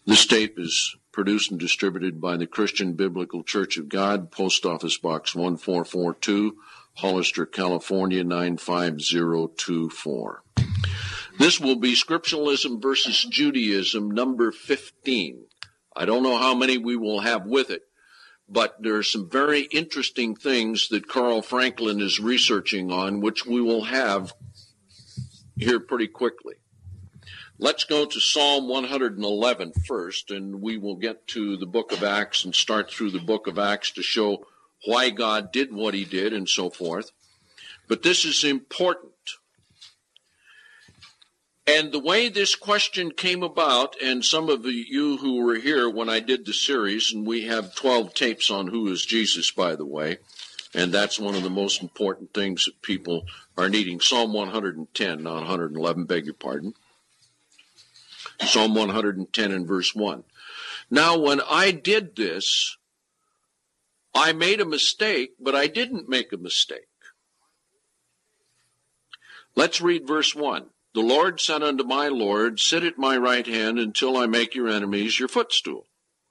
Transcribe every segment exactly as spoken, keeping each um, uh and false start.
This tape is produced and distributed by the Christian Biblical Church of God, Post Office Box one four four two, Hollister, California nine five zero two four. This will be Scripturalism versus Judaism, number fifteen. I don't know how many we will have with it, but there are some very interesting things that Carl Franklin is researching on, which we will have here pretty quickly. Let's go to Psalm one eleven first, and we will get to the book of Acts and start through the book of Acts to show why God did what he did and so forth. But this is important. And the way this question came about, and some of you who were here when I did the series, and we have twelve tapes on Who is Jesus, by the way, and that's one of the most important things that people are needing. Psalm one ten, not one eleven, beg your pardon. Psalm one ten and verse one. Now, when I did this, I made a mistake, but I didn't make a mistake. Let's read verse one. The Lord said unto my Lord, sit at my right hand until I make your enemies your footstool.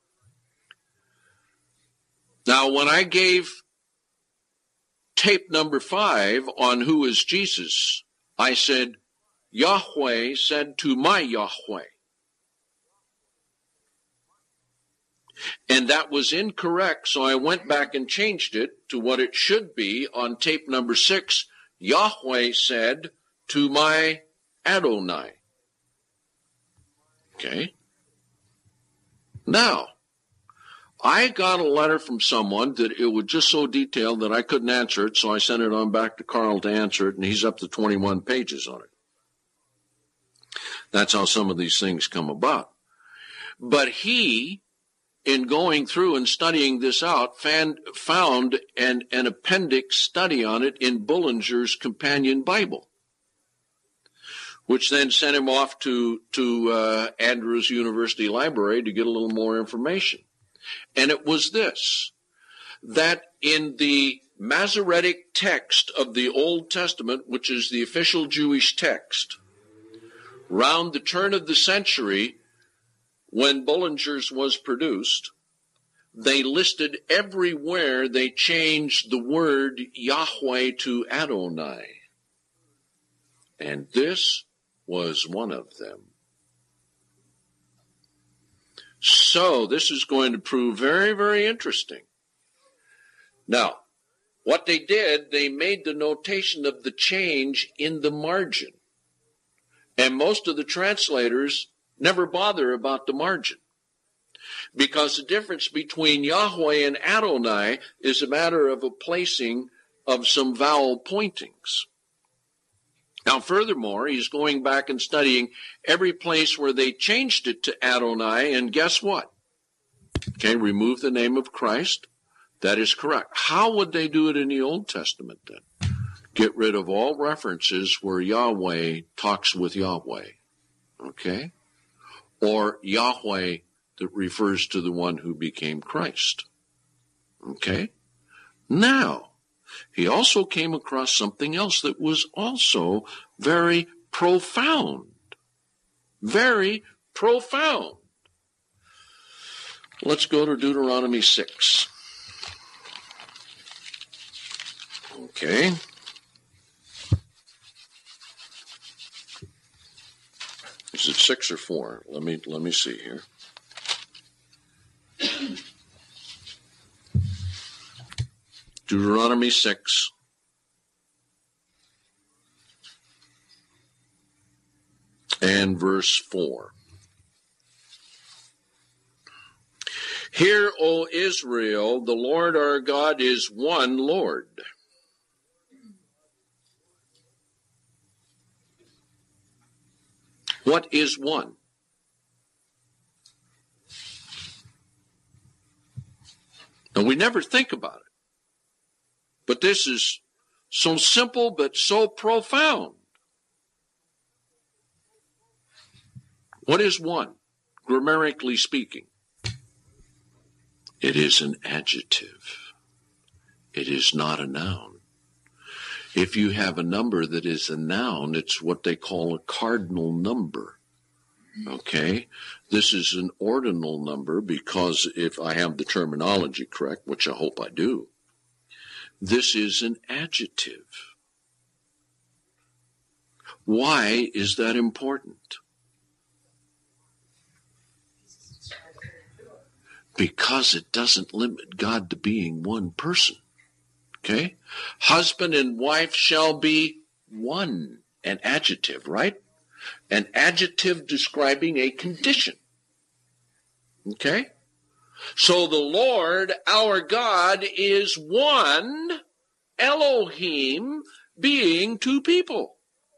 Now, when I gave tape number five on Who is Jesus, I said, Yahweh said to my Yahweh. And that was incorrect, so I went back and changed it to what it should be on tape number six. Yahweh said to my Adonai. Okay. Now, I got a letter from someone that it was just so detailed that I couldn't answer it, so I sent it on back to Carl to answer it, and he's up to twenty-one pages on it. That's how some of these things come about. But he, in going through and studying this out, found, found an, an appendix study on it in Bullinger's Companion Bible, which then sent him off to, to uh, Andrews University Library to get a little more information. And it was this, that in the Masoretic text of the Old Testament, which is the official Jewish text, round the turn of the century, when Bullinger's was produced, they listed everywhere they changed the word Yahweh to Adonai. And this was one of them. So this is going to prove very, very interesting. Now, what they did, they made the notation of the change in the margin. And most of the translators never bother about the margin, because the difference between Yahweh and Adonai is a matter of a placing of some vowel pointings. Now, furthermore, he's going back and studying every place where they changed it to Adonai, and guess what? Okay, remove the name of Christ. That is correct. How would they do it in the Old Testament then? Get rid of all references where Yahweh talks with Yahweh. Okay? Or Yahweh that refers to the one who became Christ. Okay? Now, he also came across something else that was also very profound. Very profound. Let's go to Deuteronomy six. Okay. Is it six or four? Let me let me see here. Deuteronomy six. And verse four. Hear, O Israel, the Lord our God is one Lord. What is one? And we never think about it. But this is so simple but so profound. What is one, grammatically speaking? It is an adjective. It is not a noun. If you have a number that is a noun, it's what they call a cardinal number. Okay, this is an ordinal number because if I have the terminology correct, which I hope I do, this is an adjective. Why is that important? Because it doesn't limit God to being one person. Okay? Husband and wife shall be one. An adjective, right? An adjective describing a condition. Okay? So the Lord, our God, is one, Elohim, being two people.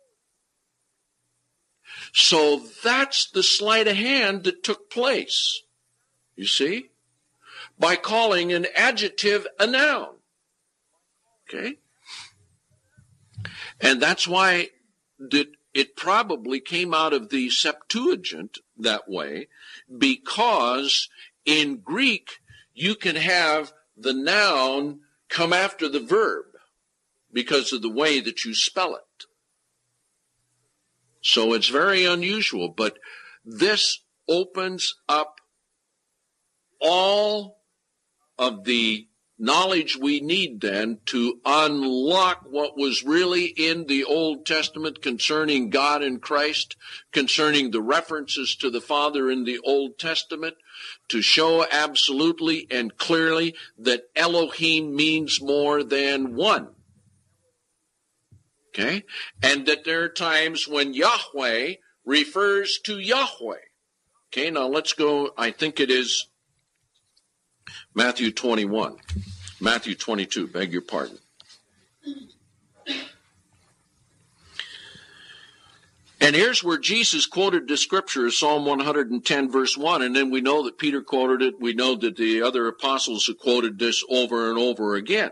So that's the sleight of hand that took place. You see? By calling an adjective a noun. Okay? And that's why that it probably came out of the Septuagint that way, because in Greek you can have the noun come after the verb because of the way that you spell it. So it's very unusual, but this opens up all of the knowledge we need then to unlock what was really in the Old Testament concerning God and Christ, concerning the references to the Father in the Old Testament, to show absolutely and clearly that Elohim means more than one. Okay? And that there are times when Yahweh refers to Yahweh. Okay, now let's go, I think it is Matthew twenty-one. Matthew twenty-two, beg your pardon. And here's where Jesus quoted the scripture, Psalm one hundred ten, verse one, and then we know that Peter quoted it. We know that the other apostles have quoted this over and over again.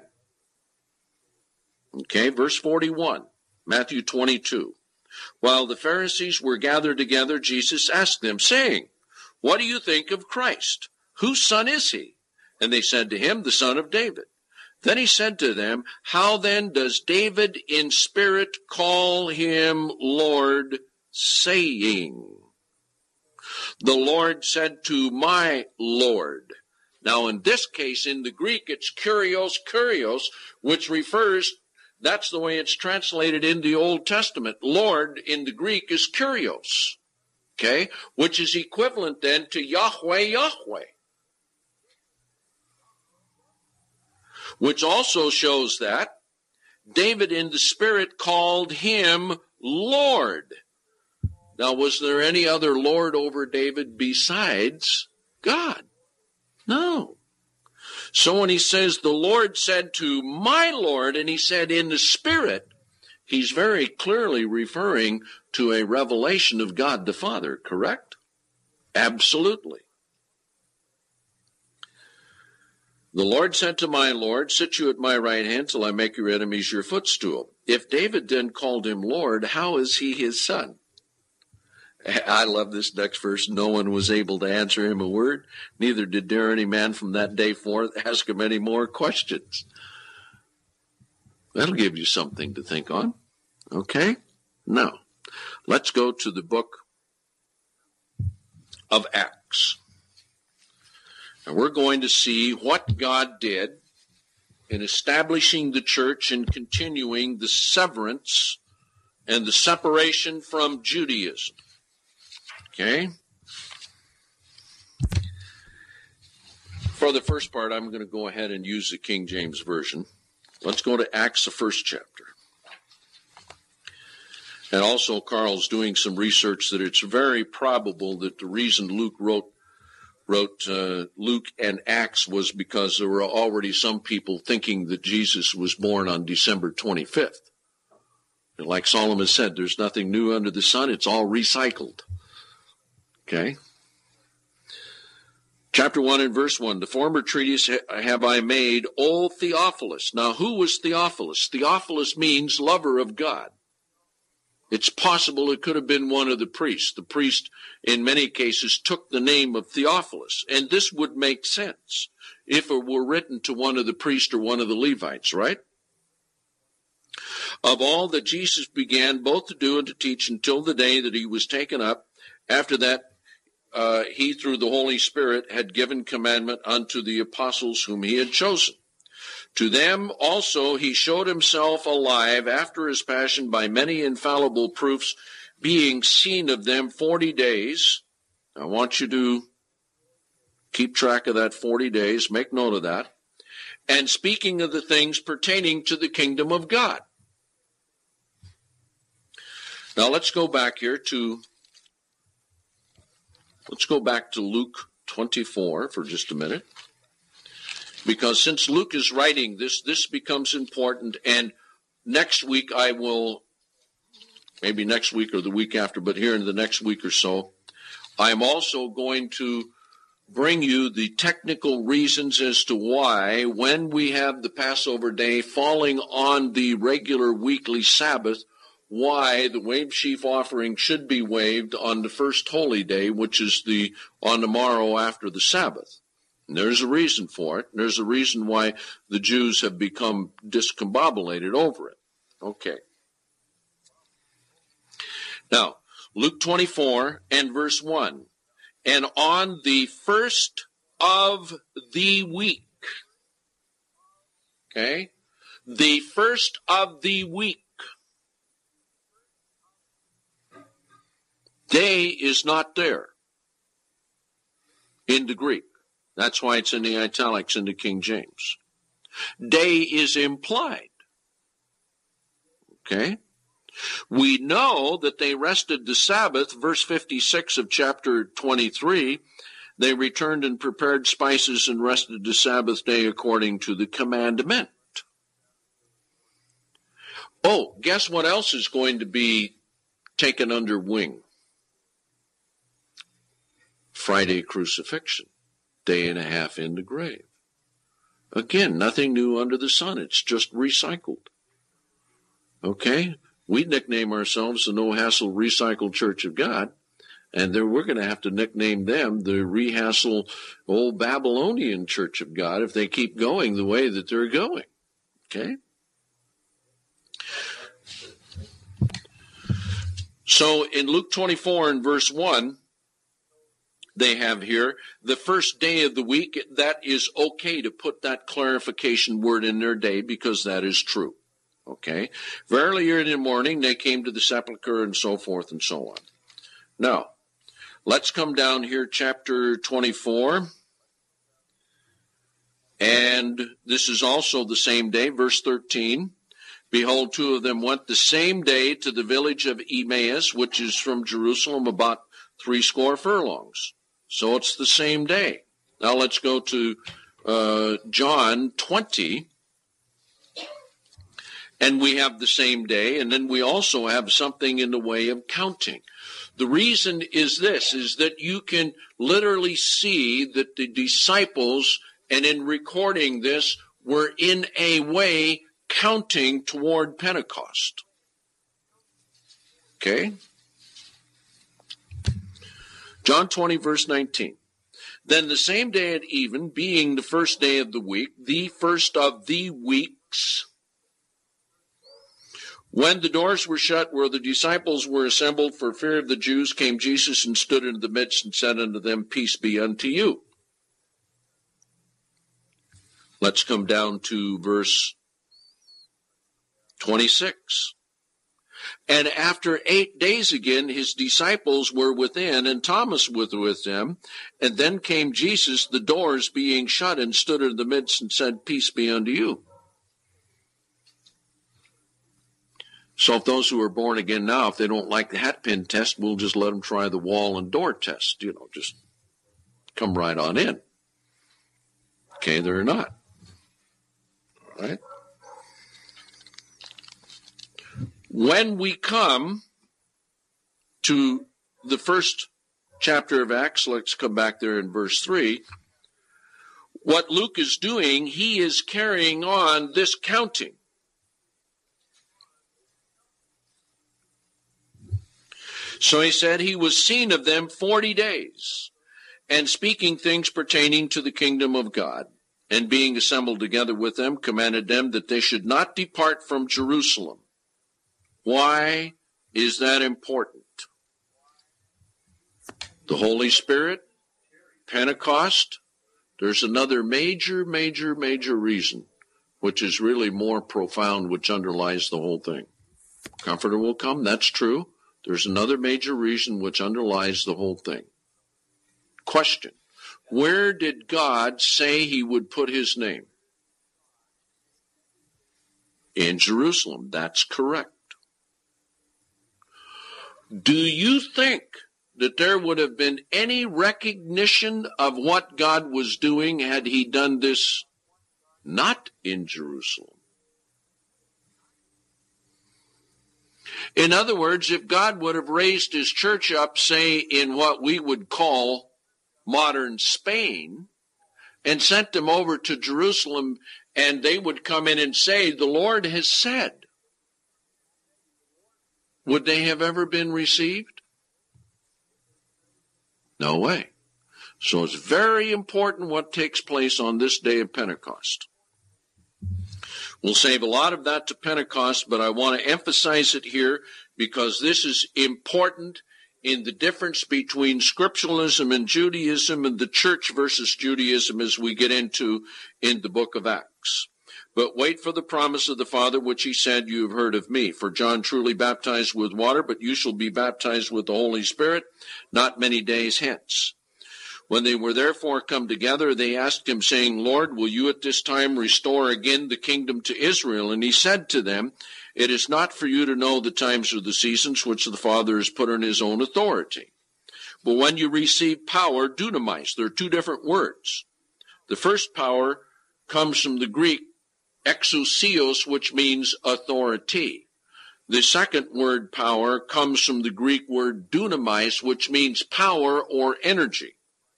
Okay, verse forty-one, Matthew twenty-two. While the Pharisees were gathered together, Jesus asked them, saying, "What do you think of Christ? Whose son is he?" And they said to him, "The son of David." Then he said to them, "How then does David in spirit call him Lord, saying, 'The Lord said to my Lord'?" Now in this case, in the Greek, it's kurios, kurios, which refers, that's the way it's translated in the Old Testament. Lord in the Greek is kurios, okay, which is equivalent then to Yahweh, Yahweh. Which also shows that David in the Spirit called him Lord. Now, was there any other Lord over David besides God? No. So when he says, "The Lord said to my Lord," and he said in the Spirit, he's very clearly referring to a revelation of God the Father, correct? Absolutely. "The Lord said to my Lord, sit you at my right hand till I make your enemies your footstool." If David then called him Lord, how is he his son? I love this next verse. "No one was able to answer him a word, neither did dare any man from that day forth ask him any more questions." That'll give you something to think on. Okay? Now, let's go to the book of Acts. And we're going to see what God did in establishing the church and continuing the severance and the separation from Judaism. Okay? For the first part, I'm going to go ahead and use the King James Version. Let's go to Acts, the first chapter. And also, Carl's doing some research that it's very probable that the reason Luke wrote wrote uh, Luke and Acts was because there were already some people thinking that Jesus was born on December twenty-fifth. And like Solomon said, there's nothing new under the sun. It's all recycled. Okay? Chapter one and verse one, "The former treatise have I made, O Theophilus." Now, who was Theophilus? Theophilus means lover of God. It's possible it could have been one of the priests. The priest, in many cases, took the name of Theophilus. And this would make sense if it were written to one of the priests or one of the Levites, right? "Of all that Jesus began both to do and to teach until the day that he was taken up, After that, uh, he, through the Holy Spirit, had given commandment unto the apostles whom he had chosen. To them also he showed himself alive after his passion by many infallible proofs, being seen of them forty days. I want you to keep track of that forty days. Make note of that. And speaking of the things pertaining to the kingdom of God. Now let's go back here to, let's go back to Luke twenty-four for just a minute. Because since Luke is writing this, this becomes important. And next week I will, maybe next week or the week after, but here in the next week or so, I'm also going to bring you the technical reasons as to why, when we have the Passover day falling on the regular weekly Sabbath, why the wave sheaf offering should be waved on the first holy day, which is the on the morrow after the Sabbath. And there's a reason for it. There's a reason why the Jews have become discombobulated over it. Okay. Now, Luke twenty-four and verse one. And on the first of the week, okay, the first of the week, day is not there in the Greek. That's why it's in the italics in the King James. Day is implied. Okay? We know that they rested the Sabbath, verse fifty-six of chapter twenty-three. They returned and prepared spices and rested the Sabbath day according to the commandment. Oh, guess what else is going to be taken under wing? Friday crucifixion. Day and a half in the grave. Again, nothing new under the sun. It's just recycled. Okay? We nickname ourselves the No Hassle Recycled Church of God, and then we're going to have to nickname them the Rehassle Old Babylonian Church of God if they keep going the way that they're going. Okay? So in Luke twenty-four and verse one, they have here, the first day of the week. That is okay to put that clarification word in their day because that is true. Okay? Very early in the morning, they came to the sepulchre and so forth and so on. Now, let's come down here, chapter twenty-four. And this is also the same day, verse thirteen. Behold, two of them went the same day to the village of Emmaus, which is from Jerusalem about three score furlongs. So it's the same day. Now let's go to uh, John twenty. And we have the same day, and then we also have something in the way of counting. The reason is this, is that you can literally see that the disciples, and in recording this, were in a way counting toward Pentecost. Okay? John twenty, verse nineteen. Then the same day at even, being the first day of the week, the first of the weeks, when the doors were shut where the disciples were assembled for fear of the Jews, came Jesus and stood in the midst and said unto them, Peace be unto you. Let's come down to verse twenty-six. And after eight days again, his disciples were within, and Thomas was with them. And then came Jesus, the doors being shut, and stood in the midst and said, Peace be unto you. So if those who are born again now, if they don't like the hat pin test, we'll just let them try the wall and door test. You know, just come right on in. Okay, they're not. All right. When we come to the first chapter of Acts, let's come back there in verse three. What Luke is doing, he is carrying on this counting. So he said he was seen of them forty days, and speaking things pertaining to the kingdom of God, and being assembled together with them, commanded them that they should not depart from Jerusalem. Why is that important? The Holy Spirit, Pentecost. There's another major, major, major reason, which is really more profound, which underlies the whole thing. Comforter will come, that's true. There's another major reason which underlies the whole thing. Question: where did God say he would put his name? In Jerusalem. That's correct. Do you think that there would have been any recognition of what God was doing had he done this not in Jerusalem? In other words, if God would have raised his church up, say, in what we would call modern Spain, and sent them over to Jerusalem, and they would come in and say, the Lord has said, would they have ever been received? No way. So it's very important what takes place on this day of Pentecost. We'll save a lot of that to Pentecost, but I want to emphasize it here because this is important in the difference between scripturalism and Judaism and the church versus Judaism as we get into in the book of Acts. But wait for the promise of the Father, which he said, you have heard of me. For John truly baptized with water, but you shall be baptized with the Holy Spirit not many days hence. When they were therefore come together, they asked him, saying, Lord, will you at this time restore again the kingdom to Israel? And he said to them, it is not for you to know the times or the seasons which the Father has put on his own authority. But when you receive power, dunamis, there are two different words. The first power comes from the Greek exousios, which means authority. The second word, power, comes from the Greek word dunamis, which means power or energy.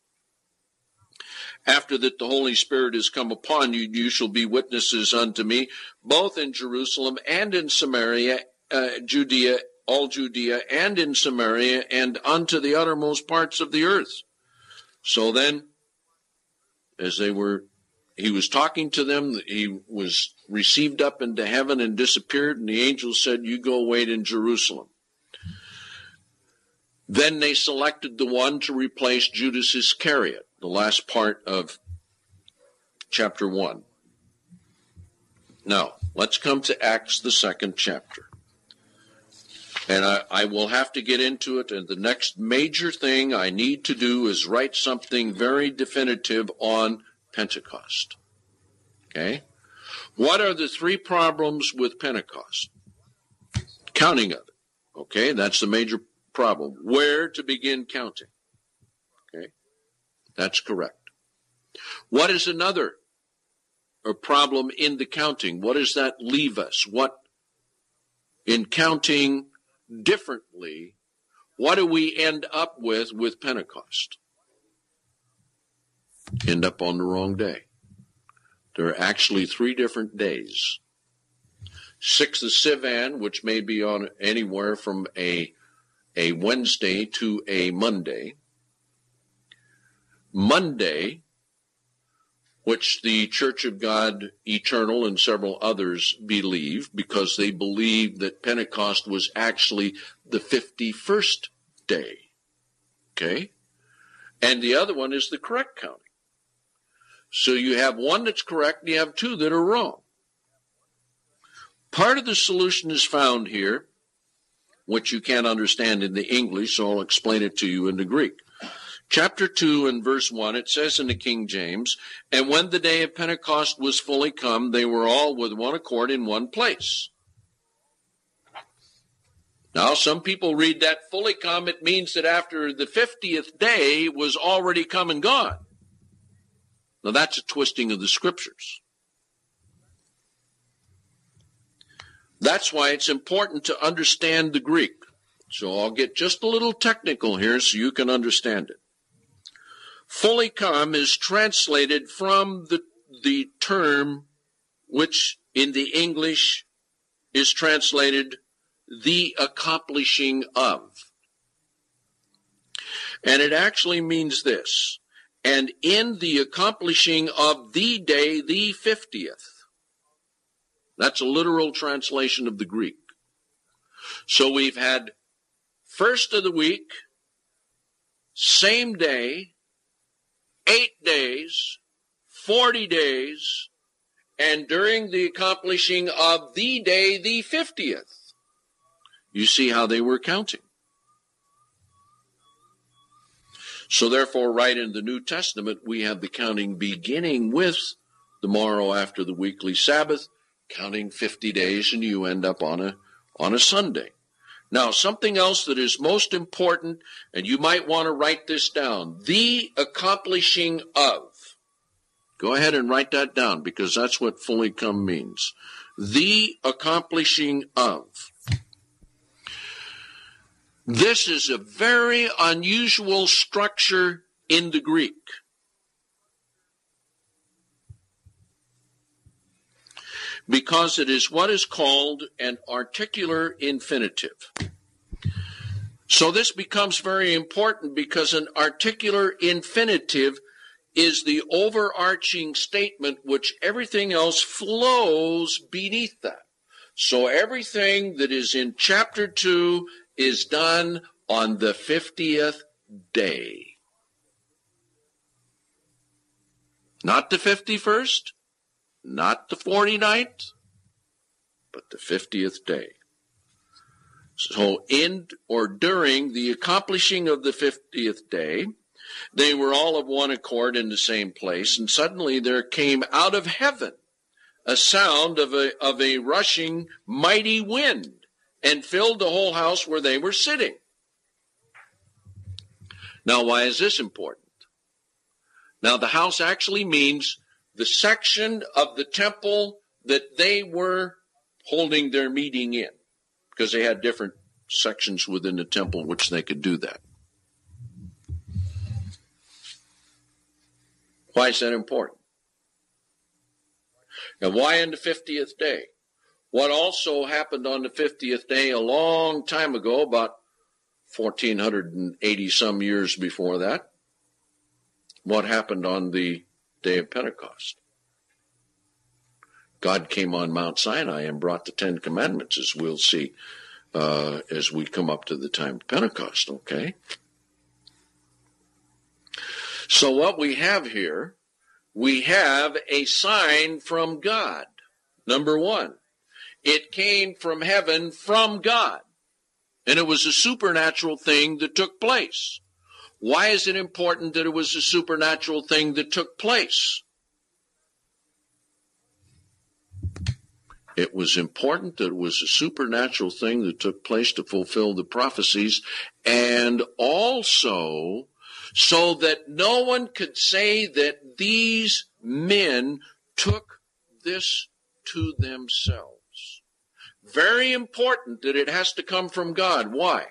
After that the Holy Spirit has come upon you, you shall be witnesses unto me, both in Jerusalem and in Samaria, uh, Judea, all Judea, and in Samaria, and unto the uttermost parts of the earth. So then, as they were, he was talking to them, he was received up into heaven and disappeared, and the angel said, you go wait in Jerusalem. Then they selected the one to replace Judas Iscariot, the last part of chapter one. Now, let's come to Acts, the second chapter. And I, I will have to get into it, and the next major thing I need to do is write something very definitive on Pentecost. Okay? What are the three problems with Pentecost? Counting of it. Okay, that's the major problem. Where to begin counting? Okay, that's correct. What is another a problem in the counting? What does that leave us? What, in counting differently, what do we end up with with Pentecost? End up on the wrong day. There are actually three different days. Sixth of Sivan, which may be on anywhere from a, a Wednesday to a Monday. Monday, which the Church of God Eternal and several others believe, because they believe that Pentecost was actually the fifty-first day. Okay? And the other one is the correct counting. So you have one that's correct, and you have two that are wrong. Part of the solution is found here, which you can't understand in the English, so I'll explain it to you in the Greek. Chapter two and verse one, it says in the King James, and when the day of Pentecost was fully come, they were all with one accord in one place. Now, some people read that fully come, it means that after the fiftieth day was already come and gone. Now, that's a twisting of the scriptures. That's why it's important to understand the Greek. So I'll get just a little technical here so you can understand it. Fully come is translated from the, the term which in the English is translated the accomplishing of. And it actually means this. And in the accomplishing of the day, the fiftieth. That's a literal translation of the Greek. So we've had first of the week, same day, eight days, forty days, and during the accomplishing of the day, the fiftieth. You see how they were counting. So therefore, right in the New Testament, we have the counting beginning with the morrow after the weekly Sabbath, counting fifty days, and you end up on a, on a Sunday. Now, something else that is most important, and you might want to write this down, the accomplishing of. Go ahead and write that down, because that's what fully come means. The accomplishing of. This is a very unusual structure in the Greek. Because it is what is called an articular infinitive. So this becomes very important because an articular infinitive is the overarching statement which everything else flows beneath that. So everything that is in chapter two is done on the fiftieth day. Not the fifty-first, not the forty-ninth, but the fiftieth day. So in or during the accomplishing of the fiftieth day, they were all of one accord in the same place, and suddenly there came out of heaven a sound of a, of a rushing mighty wind, and filled the whole house where they were sitting. Now, why is this important? Now, the house actually means the section of the temple that they were holding their meeting in, because they had different sections within the temple in which they could do that. Why is that important? Now, why in the fiftieth day? What also happened on the fiftieth day a long time ago, about fourteen eighty some years before that? What happened on the day of Pentecost? God came on Mount Sinai and brought the Ten Commandments, as we'll see uh, as we come up to the time of Pentecost, okay? So what we have here, we have a sign from God, number one. It came from heaven from God, and it was a supernatural thing that took place. Why is it important that it was a supernatural thing that took place? It was important that it was a supernatural thing that took place to fulfill the prophecies, and also so that no one could say that these men took this to themselves. Very important that it has to come from God. Why?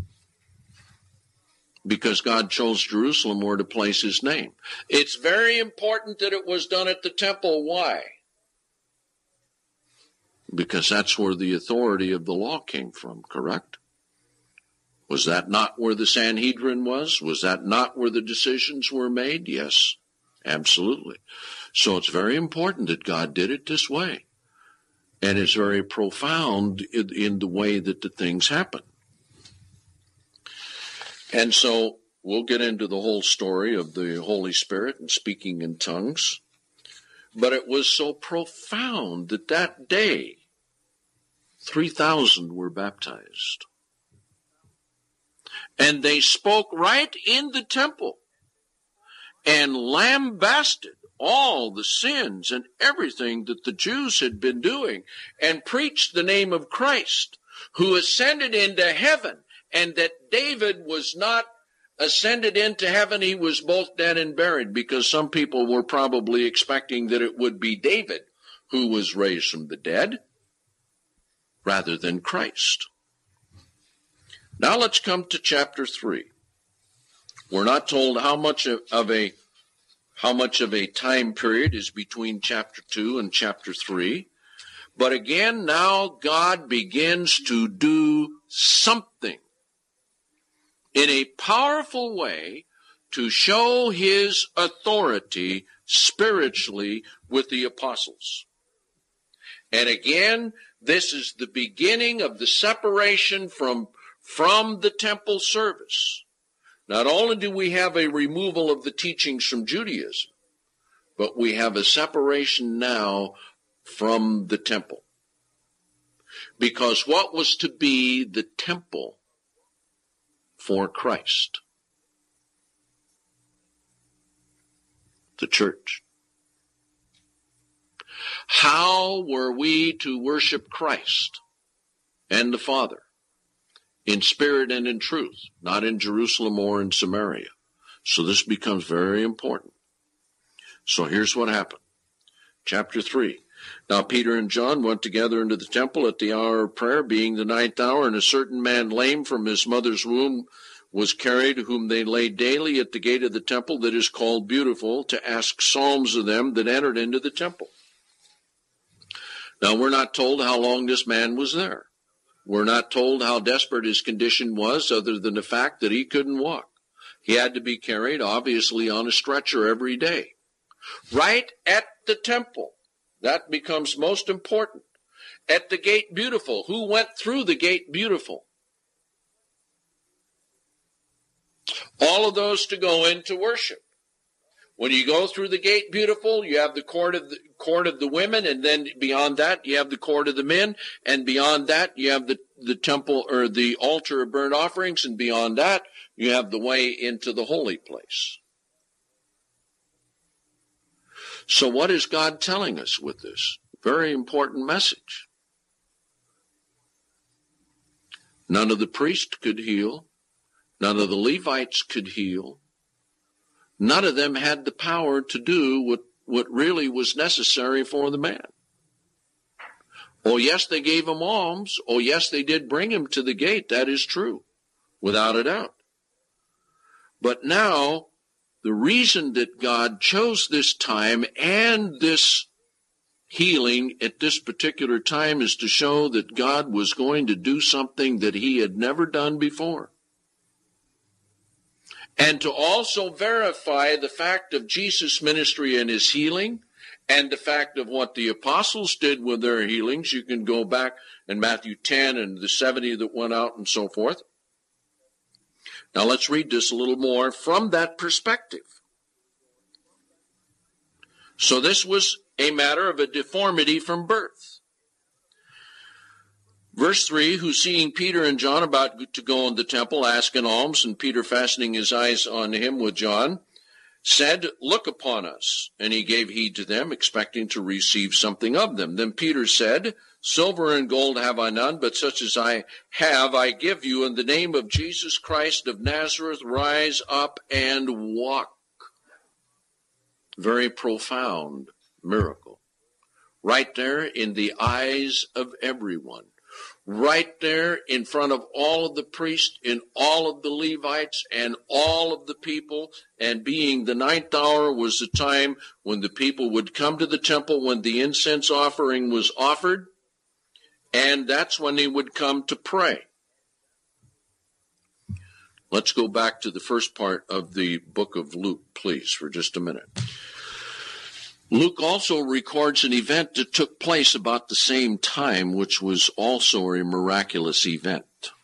Because God chose Jerusalem where to place his name. It's very important that it was done at the temple. Why? Because that's where the authority of the law came from, correct? Was that not where the Sanhedrin was? Was that not where the decisions were made? Yes, absolutely. So it's very important that God did it this way. And it's very profound in, in the way that the things happen. And so we'll get into the whole story of the Holy Spirit and speaking in tongues. But it was so profound that that day, three thousand were baptized. And they spoke right in the temple and lambasted all the sins and everything that the Jews had been doing, and preached the name of Christ, who ascended into heaven, and that David was not ascended into heaven, he was both dead and buried, because some people were probably expecting that it would be David who was raised from the dead, rather than Christ. Now let's come to chapter three. We're not told how much of a how much of a time period is between chapter two and chapter three. But again, now God begins to do something in a powerful way to show his authority spiritually with the apostles. And again, this is the beginning of the separation from, from the temple service. Not only do we have a removal of the teachings from Judaism, but we have a separation now from the temple. Because what was to be the temple for Christ? The church. How were we to worship Christ and the Father? In spirit and in truth, not in Jerusalem or in Samaria. So this becomes very important. So here's what happened. Chapter three. Now Peter and John went together into the temple at the hour of prayer, being the ninth hour, and a certain man lame from his mother's womb was carried, whom they laid daily at the gate of the temple that is called Beautiful, to ask psalms of them that entered into the temple. Now we're not told how long this man was there. We're not told how desperate his condition was, other than the fact that he couldn't walk. He had to be carried, obviously, on a stretcher every day. Right at the temple. That becomes most important. At the gate Beautiful. Who went through the gate Beautiful? All of those to go in to worship. When you go through the gate Beautiful, you have the court of the court of the women, and then beyond that you have the court of the men, and beyond that you have the, the temple or the altar of burnt offerings, and beyond that you have the way into the holy place. So what is God telling us with this? Very important message. None of the priests could heal. None of the Levites could heal. None of them had the power to do what, what really was necessary for the man. Oh, yes, they gave him alms. Oh, yes, they did bring him to the gate. That is true, without a doubt. But now, the reason that God chose this time and this healing at this particular time is to show that God was going to do something that he had never done before. And to also verify the fact of Jesus' ministry and his healing, and the fact of what the apostles did with their healings. You can go back in Matthew ten and the seventy that went out and so forth. Now let's read this a little more from that perspective. So this was a matter of a deformity from birth. Verse three, who seeing Peter and John about to go in the temple, asked an alms, and Peter, fastening his eyes on him with John, said, look upon us. And he gave heed to them, expecting to receive something of them. Then Peter said, silver and gold have I none, but such as I have I give you. In the name of Jesus Christ of Nazareth, rise up and walk. Very profound miracle. Right there in the eyes of everyone. Right there in front of all of the priests and all of the Levites and all of the people. And being the ninth hour was the time when the people would come to the temple when the incense offering was offered. And that's when they would come to pray. Let's go back to the first part of the book of Luke, please, for just a minute. Luke also records an event that took place about the same time, which was also a miraculous event.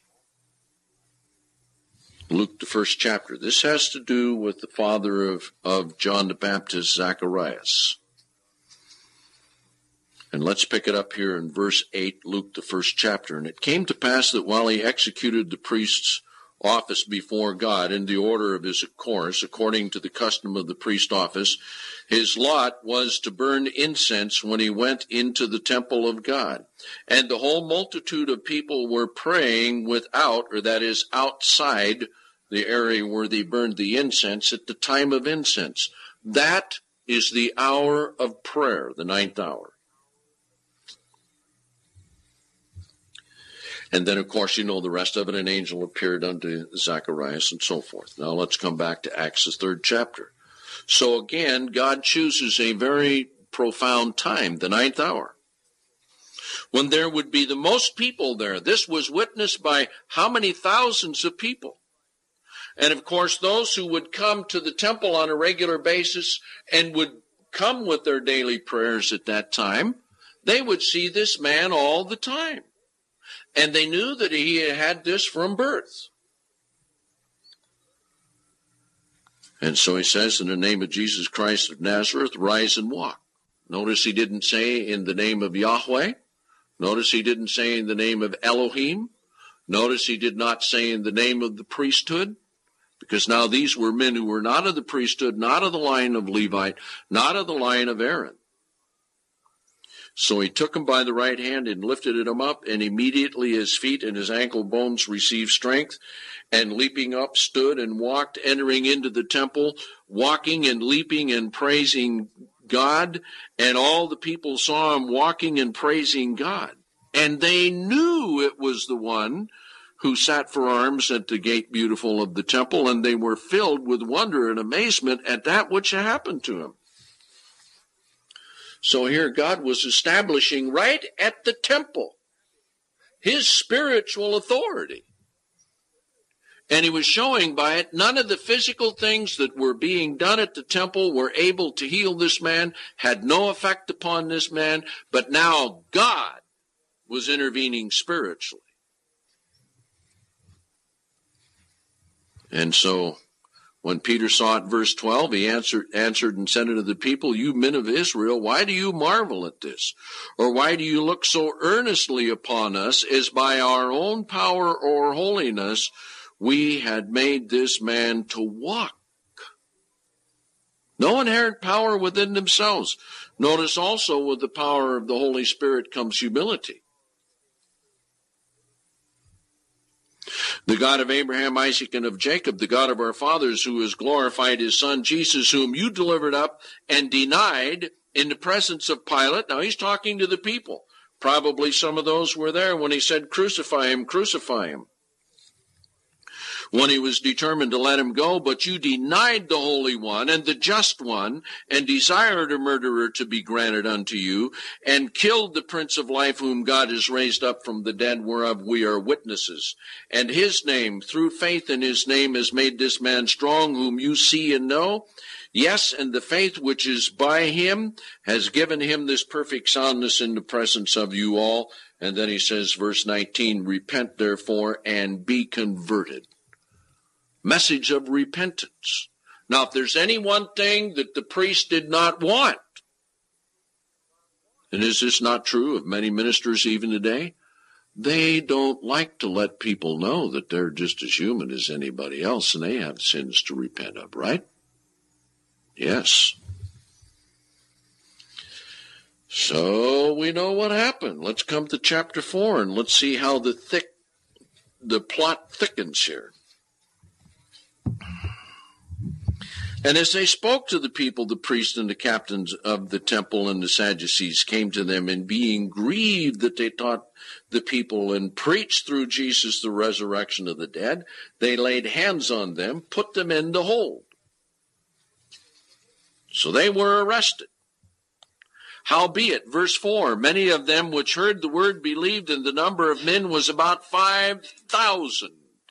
Luke, the first chapter. This has to do with the father of, of John the Baptist, Zacharias. And let's pick it up here in verse eight, Luke, the first chapter. And it came to pass that while he executed the priest's office before God in the order of his course, according to the custom of the priest office, his lot was to burn incense when he went into the temple of God. And the whole multitude of people were praying without, or that is outside the area where they burned the incense at the time of incense. That is the hour of prayer, the ninth hour. And then, of course, you know the rest of it. An angel appeared unto Zacharias and so forth. Now let's come back to Acts, the third chapter. So again, God chooses a very profound time, the ninth hour, when there would be the most people there. This was witnessed by how many thousands of people? And of course, those who would come to the temple on a regular basis and would come with their daily prayers at that time, they would see this man all the time. And they knew that he had this from birth. And so he says, in the name of Jesus Christ of Nazareth, rise and walk. Notice he didn't say in the name of Yahweh. Notice he didn't say in the name of Elohim. Notice he did not say in the name of the priesthood, because now these were men who were not of the priesthood, not of the line of Levite, not of the line of Aaron. So he took him by the right hand and lifted him up, and immediately his feet and his ankle bones received strength, and leaping up stood and walked, entering into the temple, walking and leaping and praising God, and all the people saw him walking and praising God. And they knew it was the one who sat for arms at the gate beautiful of the temple, and they were filled with wonder and amazement at that which had happened to him. So here God was establishing right at the temple his spiritual authority. And he was showing by it none of the physical things that were being done at the temple were able to heal this man, had no effect upon this man, but now God was intervening spiritually. And so when Peter saw it, verse twelve, he answered, answered and said unto the people, you men of Israel, why do you marvel at this? Or why do you look so earnestly upon us, as by our own power or holiness we had made this man to walk? No inherent power within themselves. Notice also with the power of the Holy Spirit comes humility. The God of Abraham, Isaac, and of Jacob, the God of our fathers, who has glorified his son Jesus, whom you delivered up and denied in the presence of Pilate. Now he's talking to the people. Probably some of those were there when he said, crucify him, crucify him. When he was determined to let him go, but you denied the Holy One and the Just One, and desired a murderer to be granted unto you, and killed the Prince of Life, whom God has raised up from the dead, whereof we are witnesses. And his name, through faith in his name, has made this man strong, whom you see and know. Yes, and the faith which is by him has given him this perfect soundness in the presence of you all. And then he says, verse nineteen, repent therefore and be converted. Message of repentance. Now, if there's any one thing that the priest did not want, and is this not true of many ministers even today? They don't like to let people know that they're just as human as anybody else and they have sins to repent of, right? Yes. So we know what happened. Let's come to chapter four and let's see how the thick, the plot thickens here. And as they spoke to the people, the priests and the captains of the temple and the Sadducees came to them, and being grieved that they taught the people and preached through Jesus the resurrection of the dead, they laid hands on them, put them in the hold. So they were arrested. Howbeit, verse four, many of them which heard the word believed, and the number of men was about five thousand.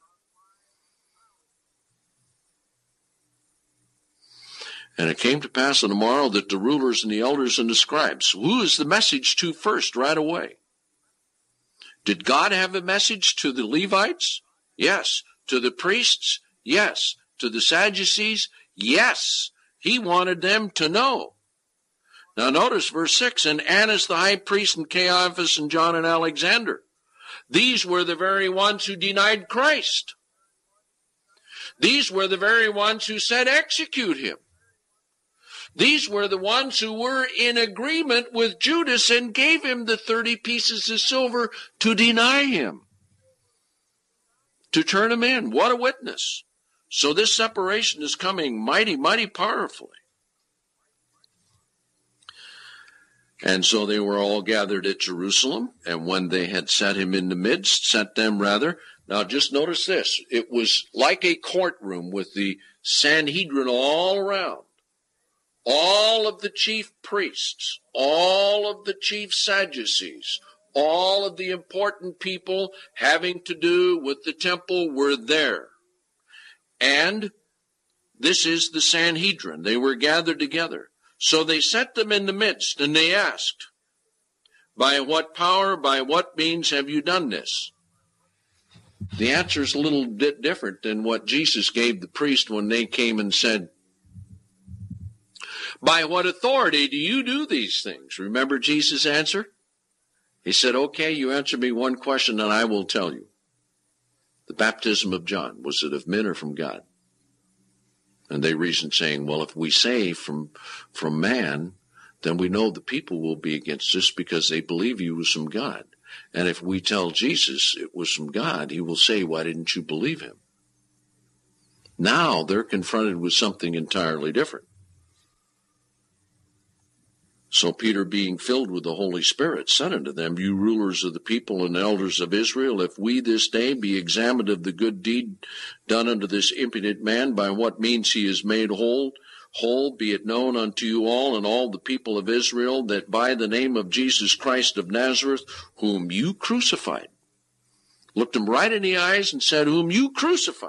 And it came to pass on the morrow that the rulers and the elders and the scribes, who is the message to first right away? Did God have a message to the Levites? Yes. To the priests? Yes. To the Sadducees? Yes. He wanted them to know. Now notice verse six, and Annas the high priest, and Caiaphas, and John, and Alexander. These were the very ones who denied Christ. These were the very ones who said, execute him. These were the ones who were in agreement with Judas and gave him the thirty pieces of silver to deny him, to turn him in. What a witness. So this separation is coming mighty, mighty powerfully. And so they were all gathered at Jerusalem, and when they had set him in the midst, set them rather. Now just notice this. It was like a courtroom with the Sanhedrin all around. All of the chief priests, all of the chief Sadducees, all of the important people having to do with the temple were there. And this is the Sanhedrin. They were gathered together. So they set them in the midst, and they asked, by what power, by what means have you done this? The answer is a little bit different than what Jesus gave the priest when they came and said, By what authority do you do these things? Remember Jesus' answer? He said, okay, you answer me one question and I will tell you. The baptism of John, was it of men or from God? And they reasoned, saying, well, if we say from, from man, then we know the people will be against us because they believe he was from God. And if we tell Jesus it was from God, he will say, why didn't you believe him? Now they're confronted with something entirely different. So Peter, being filled with the Holy Spirit, said unto them, you rulers of the people and elders of Israel, if we this day be examined of the good deed done unto this impudent man, by what means he is made whole, whole, be it known unto you all and all the people of Israel, that by the name of Jesus Christ of Nazareth, whom you crucified, looked him right in the eyes and said, whom you crucified,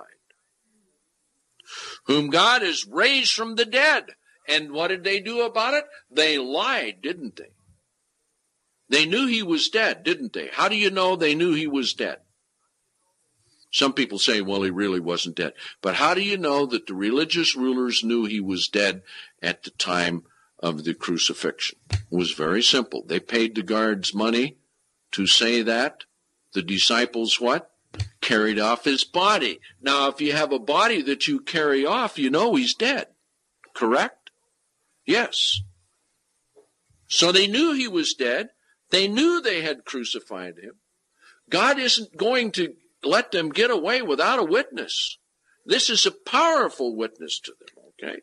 whom God has raised from the dead. And what did they do about it? They lied, didn't they? They knew he was dead, didn't they? How do you know they knew he was dead? Some people say, well, he really wasn't dead. But how do you know that the religious rulers knew he was dead at the time of the crucifixion? It was very simple. They paid the guards money to say that. The disciples what? Carried off his body. Now, if you have a body that you carry off, you know he's dead. Correct? Yes. So they knew he was dead. They knew they had crucified him. God isn't going to let them get away without a witness. This is a powerful witness to them, okay?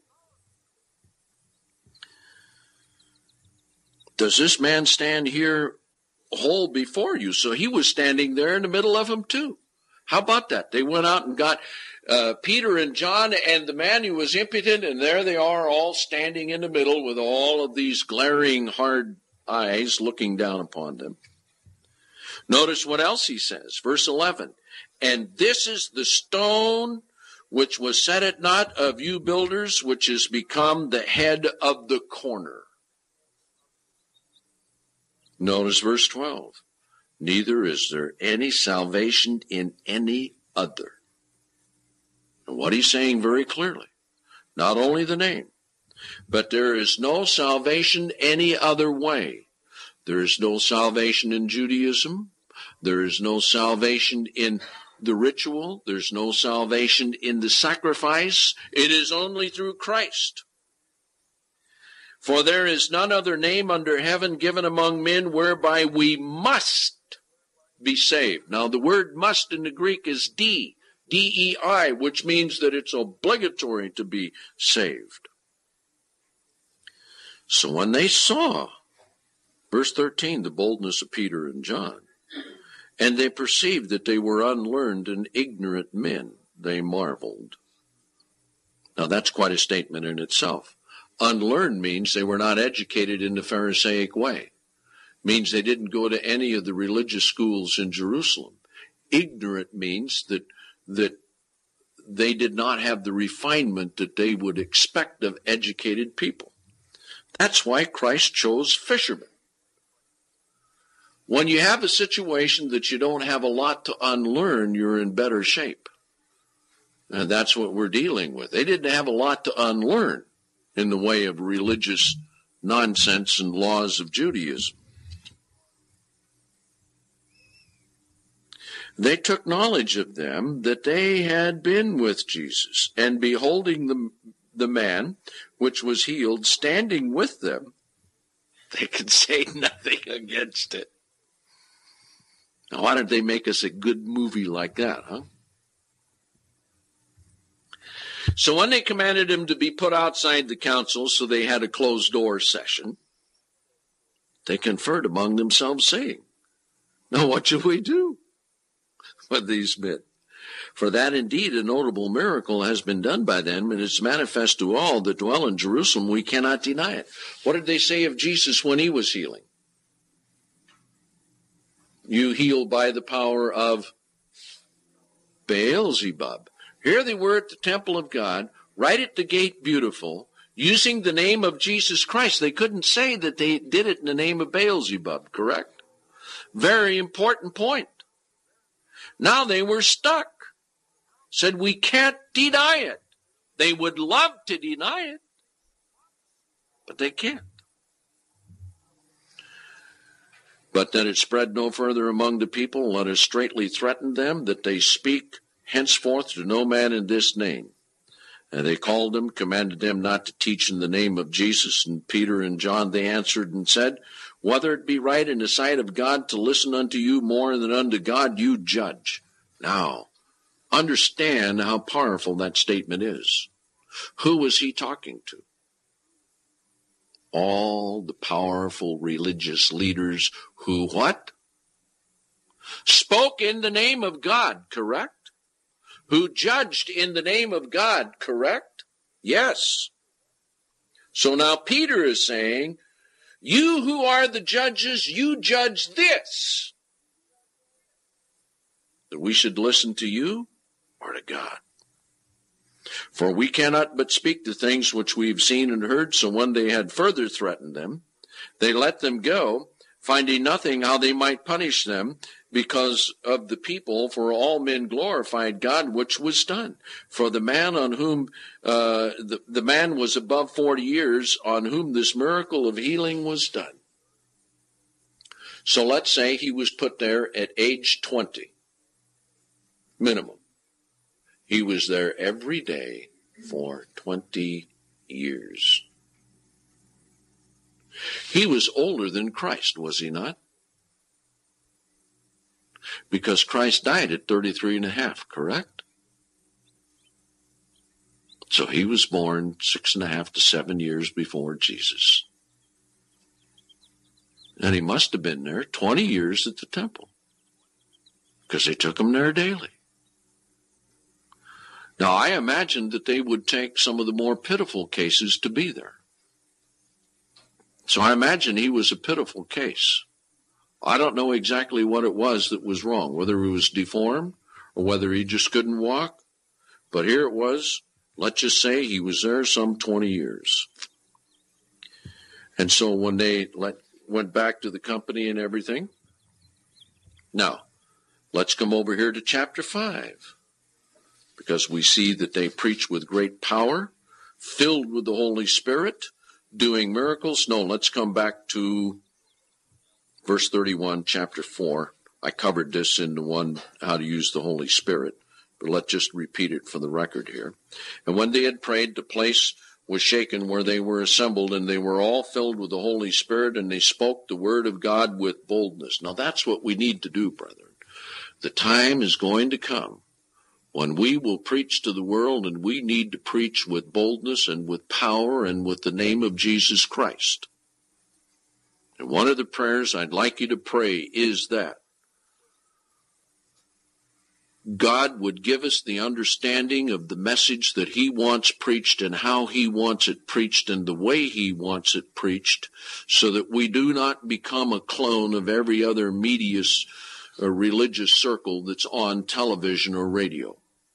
Does this man stand here whole before you? So he was standing there in the middle of them too. How about that? They went out and got uh, Peter and John and the man who was impotent, and there they are all standing in the middle with all of these glaring, hard eyes looking down upon them. Notice what else he says, verse eleven. And this is the stone which was set at naught of you builders, which has become the head of the corner. Notice verse twelve. Neither is there any salvation in any other. And what he's saying very clearly, not only the name, but there is no salvation any other way. There is no salvation in Judaism. There is no salvation in the ritual. There's no salvation in the sacrifice. It is only through Christ. For there is none other name under heaven given among men whereby we must be saved. Now the word must in the Greek is D, D E I, which means that it's obligatory to be saved. So when they saw, verse thirteen, the boldness of Peter and John, and they perceived that they were unlearned and ignorant men, they marveled. Now that's quite a statement in itself. Unlearned means they were not educated in the Pharisaic way. Means they didn't go to any of the religious schools in Jerusalem. Ignorant means that that they did not have the refinement that they would expect of educated people. That's why Christ chose fishermen. When you have a situation that you don't have a lot to unlearn, you're in better shape. And that's what we're dealing with. They didn't have a lot to unlearn in the way of religious nonsense and laws of Judaism. They took knowledge of them that they had been with Jesus, and beholding the, the man which was healed standing with them, they could say nothing against it. Now, why did they make us a good movie like that, huh? So when they commanded him to be put outside the council, so they had a closed-door session, they conferred among themselves, saying, now what shall we do with these men? For that indeed a notable miracle has been done by them, and it's manifest to all that dwell in Jerusalem. We cannot deny it. What did they say of Jesus when he was healing? You heal by the power of Beelzebub. Here they were at the temple of God, right at the gate beautiful, using the name of Jesus Christ. They couldn't say that they did it in the name of Beelzebub, correct? Very important point. Now they were stuck. Said, we can't deny it. They would love to deny it. they can't. But that it spread no further among the people, let us straitly threaten them that they speak henceforth to no man in this name. And they called them, commanded them not to teach in the name of Jesus. And Peter and John, they answered and said, whether it be right in the sight of God to listen unto you more than unto God, you judge. Now, understand how powerful that statement is. Who was he talking to? All the powerful religious leaders who what? Spoke in the name of God, correct? Who judged in the name of God, correct? Yes. So now Peter is saying, you who are the judges, you judge this. That we should listen to you or to God. For we cannot but speak the things which we've seen and heard. So when they had further threatened them, they let them go, finding nothing how they might punish them because of the people. For all men glorified God, which was done. For the man on whom uh, the, the man was above forty years, on whom this miracle of healing was done. So let's say he was put there at age twenty, minimum. He was there every day for twenty years. He was older than Christ, was he not? Because Christ died at thirty-three and a half, correct? So he was born six and a half to seven years before Jesus. And he must have been there twenty years at the temple, because they took him there daily. Now, I imagined that they would take some of the more pitiful cases to be there. So I imagine he was a pitiful case. I don't know exactly what it was that was wrong, whether he was deformed or whether he just couldn't walk. But here it was. Let's just say he was there some twenty years. And so when they let, went back to the company and everything. Now, let's come over here to chapter five. Because we see that they preach with great power, filled with the Holy Spirit, doing miracles. No, let's come back to verse thirty-one, chapter four. I covered this in the one, how to use the Holy Spirit, but let's just repeat it for the record here. And when they had prayed, the place was shaken where they were assembled, and they were all filled with the Holy Spirit, and they spoke the word of God with boldness. Now that's what we need to do, brethren. The time is going to come when we will preach to the world, and we need to preach with boldness and with power and with the name of Jesus Christ. And one of the prayers I'd like you to pray is that God would give us the understanding of the message that he wants preached and how he wants it preached and the way he wants it preached, so that we do not become a clone of every other media or religious circle that's on television or radio.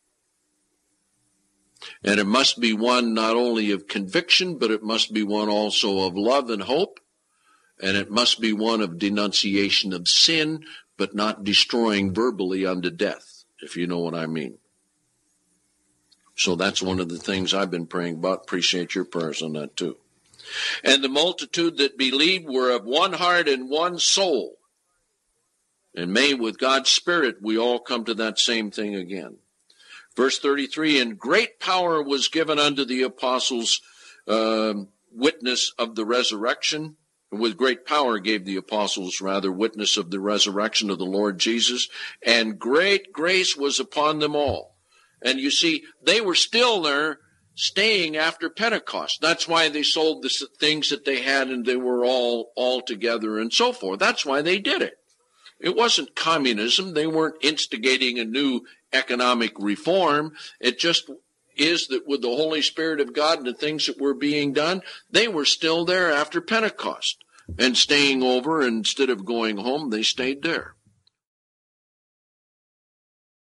And it must be one not only of conviction, but it must be one also of love and hope. And it must be one of denunciation of sin, but not destroying verbally unto death, if you know what I mean. So that's one of the things I've been praying about. Appreciate your prayers on that too. And the multitude that believed were of one heart and one soul. And may with God's Spirit we all come to that same thing again. Verse thirty-three, and great power was given unto the apostles, uh, witness of the resurrection. And with great power gave the apostles, rather, witness of the resurrection of the Lord Jesus. And great grace was upon them all. And you see, they were still there staying after Pentecost. That's why they sold the things that they had, and they were all, all together and so forth. That's why they did it. It wasn't communism. They weren't instigating a new economic reform. It just is that with the Holy Spirit of God and the things that were being done, they were still there after Pentecost and staying over. And instead of going home, they stayed there.